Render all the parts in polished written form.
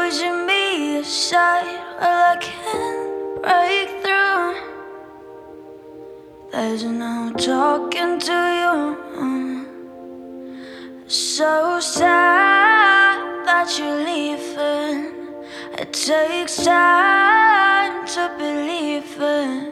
pushing me aside, well, I can't break through. There's no talking to you. So sad that you're leaving. It takes time to believe it.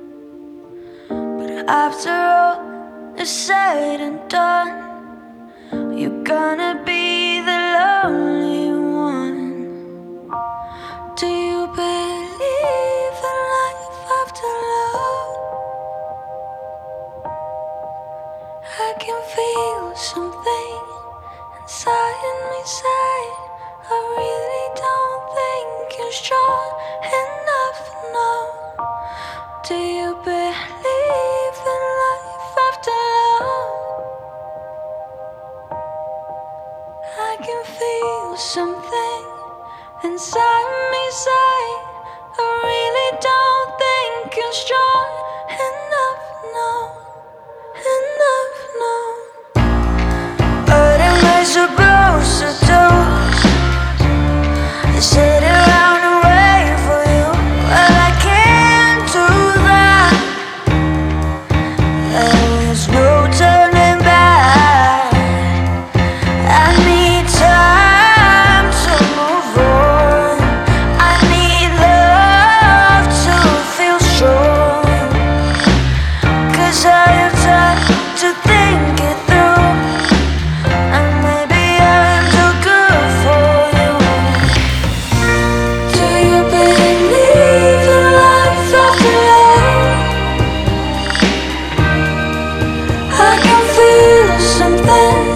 But after all is said and done, you're gonna be the lonely one. Do you believe in life after love? I can feel something inside me say, I really don't think you're strong enough now. Do you believe in life after love? I can feel something inside me say, I really don't think you're strong enough now. Enough now. What am I supposed to do? Sit around and wait for you? Well, I can't do that. There's no turning back. I need time to move on. I need love to feel strong. 'Cause I have time to think it through. And maybe I'm too good for you. Do you believe in life after love? I can feel something